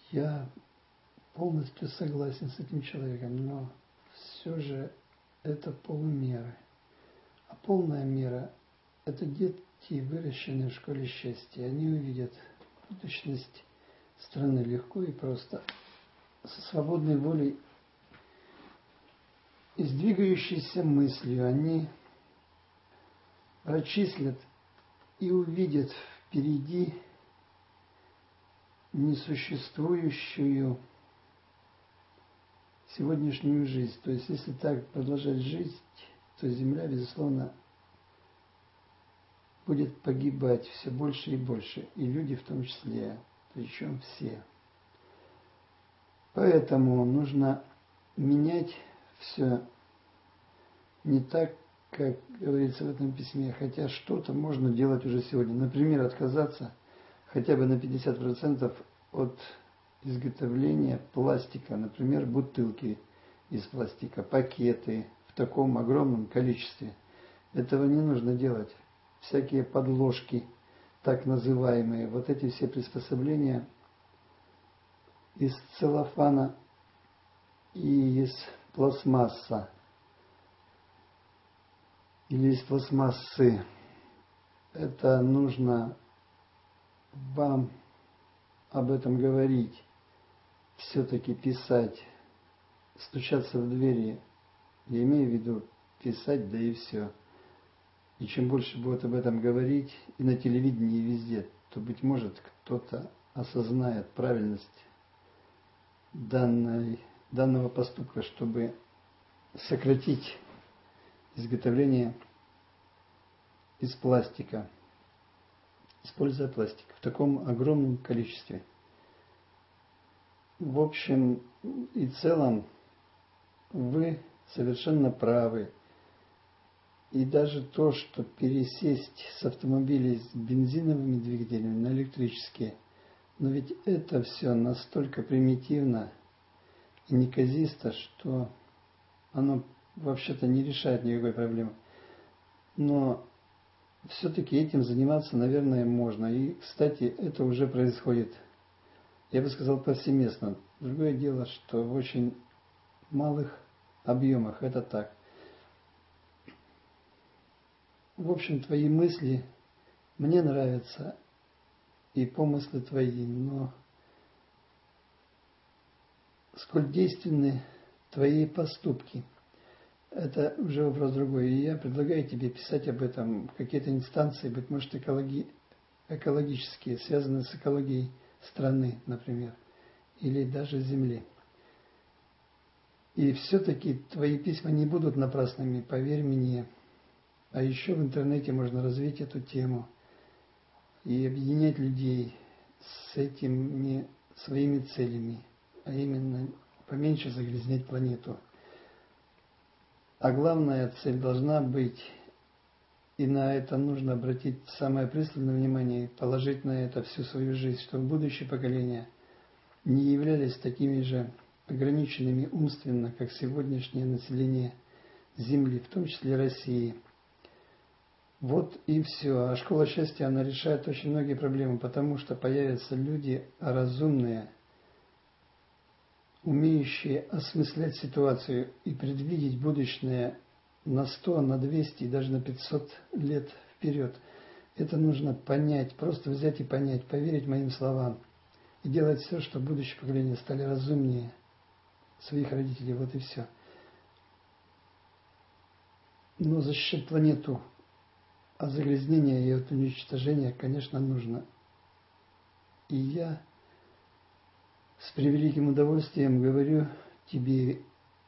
Я полностью согласен с этим человеком, но все же это полумеры. А полная мера – это дети, выращенные в школе счастья. Они увидят будущность страны легко и просто, со свободной волей и с двигающейся мыслью. Они прочислят и увидят впереди несуществующую сегодняшнюю жизнь. То есть, если так продолжать жить, то Земля, безусловно, будет погибать все больше и больше, и люди в том числе, причем все. Поэтому нужно менять все не так, как говорится в этом письме, хотя что-то можно делать уже сегодня. Например, отказаться хотя бы на 50% от изготовления пластика, например, бутылки из пластика, пакеты в таком огромном количестве. Этого не нужно делать. Всякие подложки, так называемые, вот эти все приспособления из целлофана и из пластмасса или из пластмассы. Это нужно вам об этом говорить, все-таки писать, стучаться в двери. Я имею в виду писать, да и все. И чем больше будут об этом говорить и на телевидении, и везде, то, быть может, кто-то осознает правильность данного поступка, чтобы сократить изготовление из пластика, используя пластик в таком огромном количестве. В общем и целом, вы совершенно правы. И даже то, что пересесть с автомобилей с бензиновыми двигателями на электрические, но ведь это все настолько примитивно и неказисто, что оно вообще-то не решает никакой проблемы. Но все-таки этим заниматься, наверное, можно. И, кстати, это уже происходит, я бы сказал, повсеместно. Другое дело, что в очень малых объемах это так. В общем, твои мысли мне нравятся, и помыслы твои, но сколь действенны твои поступки, это уже вопрос другой. И я предлагаю тебе писать об этом в какие-то инстанции, быть может, экологические, связанные с экологией страны, например, или даже Земли. И все-таки твои письма не будут напрасными, поверь мне. А еще в интернете можно развить эту тему и объединять людей с этими своими целями, а именно поменьше загрязнять планету. А главная цель должна быть, и на это нужно обратить самое пристальное внимание, положить на это всю свою жизнь, чтобы будущие поколения не являлись такими же ограниченными умственно, как сегодняшнее население Земли, в том числе России. Вот и все. А школа счастья, она решает очень многие проблемы, потому что появятся люди разумные, умеющие осмыслять ситуацию и предвидеть будущее на 100, на 200 и даже на 500 лет вперед. Это нужно понять, просто взять и понять, поверить моим словам и делать все, чтобы будущие поколения стали разумнее своих родителей. Вот и все. Но защищать планету от загрязнения и от уничтожения, конечно, нужно. И я с превеликим удовольствием говорю тебе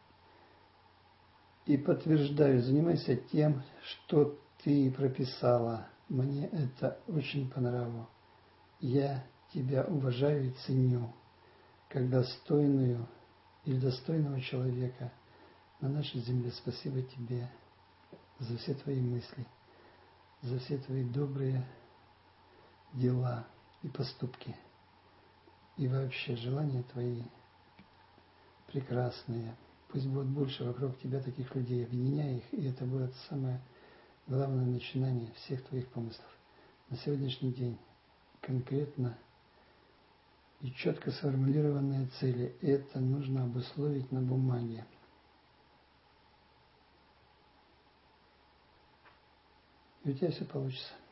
и подтверждаю, занимайся тем, что ты прописала. Мне это очень понравилось. Я тебя уважаю и ценю, как достойную или достойного человека на нашей земле. Спасибо тебе за все твои мысли, за все твои добрые дела и поступки. И вообще желания твои прекрасные. Пусть будет больше вокруг тебя таких людей. Объединяй их, и это будет самое главное начинание всех твоих помыслов. На сегодняшний день конкретно и четко сформулированные цели. Это нужно обусловить на бумаге. И у тебя все получится.